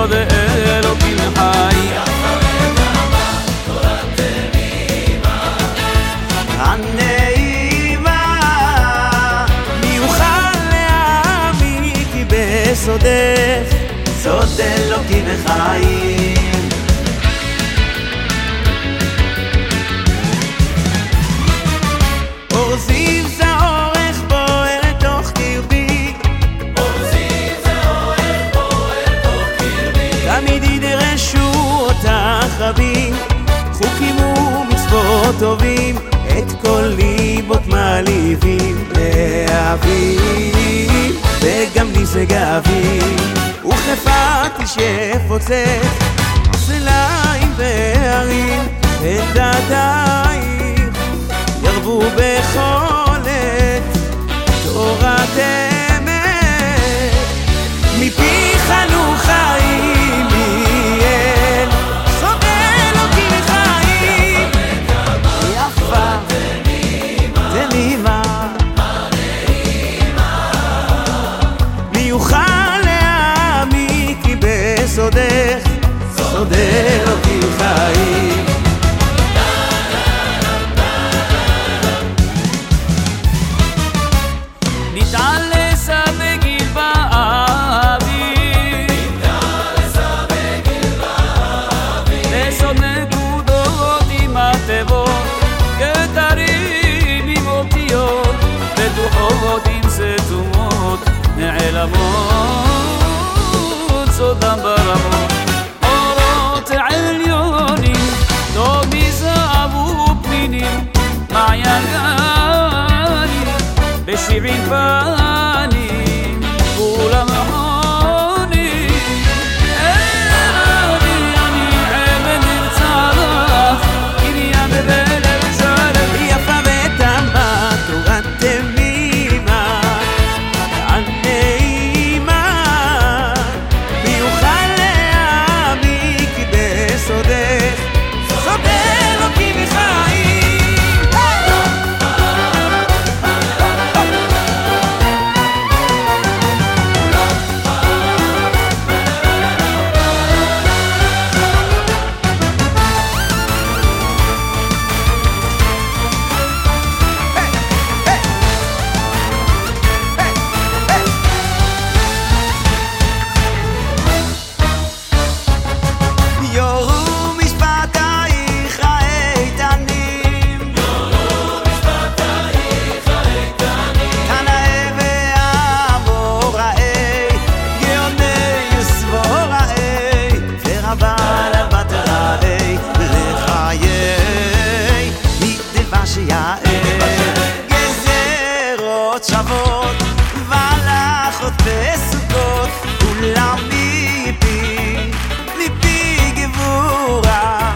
סוד אלוקים חי. הנעימה מי יוכל להעמיק כי בסודך סוד אלוקים חיים. אור זיו זעורך בוער תוך קרבי, תמיד ידרשו אותך רבים, חוקים ומצוות טובים, את כל ליבות מעליבים להבין, וגם נשג אביב וכפת שפוצך סלעים והרים, את דעתייך ירבו בכל עת תורת אמת, מפיך אנו חיים מיהן סוד אלוקים חיים. יפה תמימה מי יוכל להעמיק כי בסודך סוד אלוקים חיים. נתעלסה בגיל באביב, לסוד נקודות עם התיבות, כתרים עם אותיות, בטוחות עם סתומות נעלמות, סודם ברמות, אורות עליונים, לא מזהב ופנינים, מעיין גנים, בשירים פנים, כולם עונים, אני עבד נרצח, עניין בלב שלם. יפה ותמה תורת תמימה, הנעימה מי יוכל להעמיק כי בסודך סוד אלוקים חיים. גזרות שוות והלכות בסוכות, כולם מפי גבורה